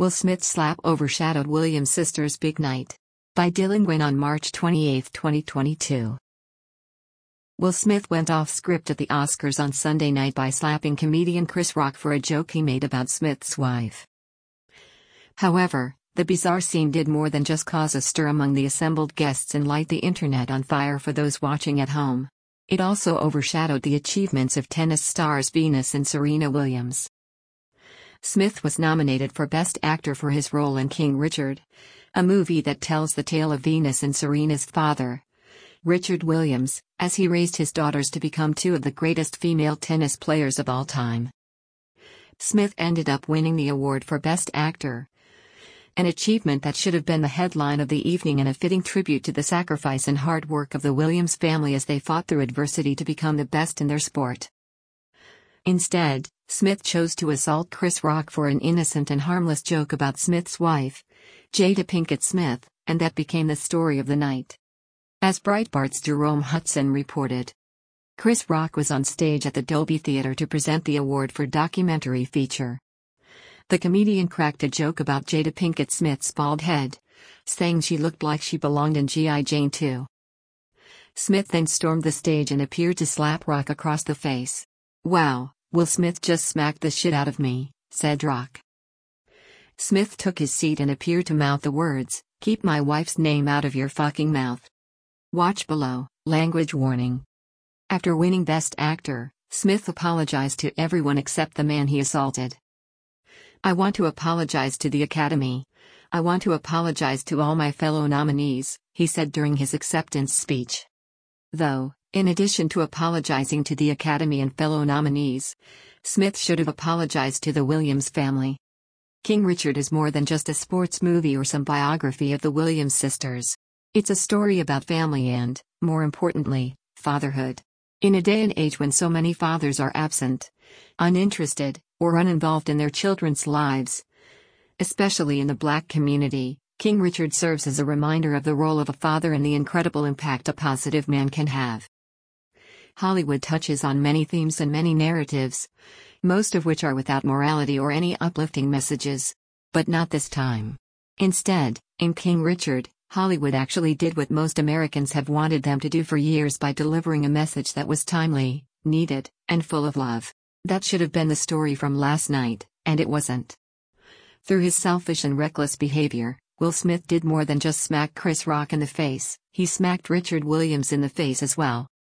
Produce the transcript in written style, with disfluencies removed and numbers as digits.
Will Smith's slap overshadowed Williams' sister's big night. By Dylan Gwynn on March 28, 2022. Will Smith went off script at the Oscars on Sunday night by slapping comedian Chris Rock for a joke he made about Smith's wife. However, the bizarre scene did more than just cause a stir among the assembled guests and light the internet on fire for those watching at home. It also overshadowed the achievements of tennis stars Venus and Serena Williams. Smith was nominated for Best Actor for his role in King Richard, a movie that tells the tale of Venus and Serena's father, Richard Williams, as he raised his daughters to become two of the greatest female tennis players of all time. Smith ended up winning the award for Best Actor, an achievement that should have been the headline of the evening and a fitting tribute to the sacrifice and hard work of the Williams family as they fought through adversity to become the best in their sport. Instead, Smith chose to assault Chris Rock for an innocent and harmless joke about Smith's wife, Jada Pinkett Smith, and that became the story of the night. As Breitbart's Jerome Hudson reported, Chris Rock was on stage at the Dolby Theatre to present the award for documentary feature. The comedian cracked a joke about Jada Pinkett Smith's bald head, saying she looked like she belonged in G.I. Jane 2. Smith then stormed the stage and appeared to slap Rock across the face. "Wow, Will Smith just smacked the shit out of me," said Rock. Smith took his seat and appeared to mouth the words, "Keep my wife's name out of your fucking mouth." Watch below, language warning. After winning Best Actor, Smith apologized to everyone except the man he assaulted. "I want to apologize to the Academy. I want to apologize to all my fellow nominees," he said during his acceptance speech. Though, in addition to apologizing to the Academy and fellow nominees, Smith should have apologized to the Williams family. King Richard is more than just a sports movie or some biography of the Williams sisters. It's a story about family and, more importantly, fatherhood. In a day and age when so many fathers are absent, uninterested, or uninvolved in their children's lives, especially in the Black community, King Richard serves as a reminder of the role of a father and the incredible impact a positive man can have. Hollywood touches on many themes and many narratives, most of which are without morality or any uplifting messages. But not this time. Instead, in King Richard, Hollywood actually did what most Americans have wanted them to do for years by delivering a message that was timely, needed, and full of love. That should have been the story from last night, and it wasn't. Through his selfish and reckless behavior, Will Smith did more than just smack Chris Rock in the face, he smacked Richard Williams in the face as well.